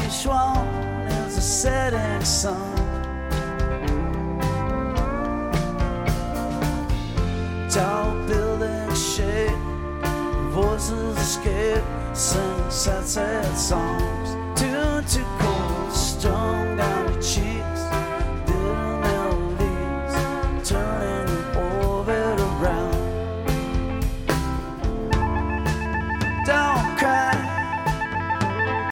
each one is a setting sun. Tall buildings shake, voices escape, sing sad, sad songs. Tuned to